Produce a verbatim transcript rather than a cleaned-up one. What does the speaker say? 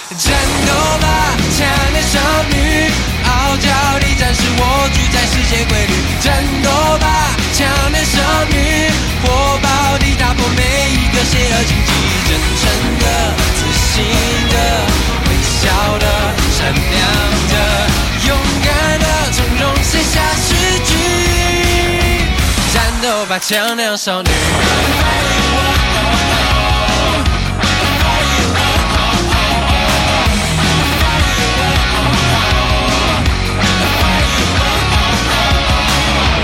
战斗吧，强烈少女，傲娇的战士，我主宰世界规律。战斗吧，强烈少女，火爆地打破每一个邪恶禁忌。真诚的，自信的，微笑的，善良的，勇敢的，从容写下诗句。战斗吧，强烈少女。